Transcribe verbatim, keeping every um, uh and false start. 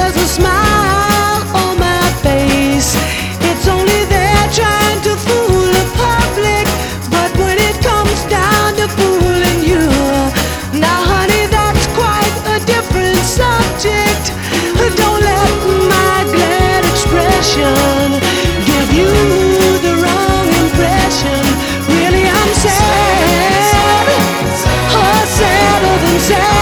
there's a smile on my face. It's only there trying to fool the public, but when it comes down to fooling you, now honey, that's quite a different subject. Don't let my glad expression give you the wrong impression. Really, I'm sad, oh, sadder than sad.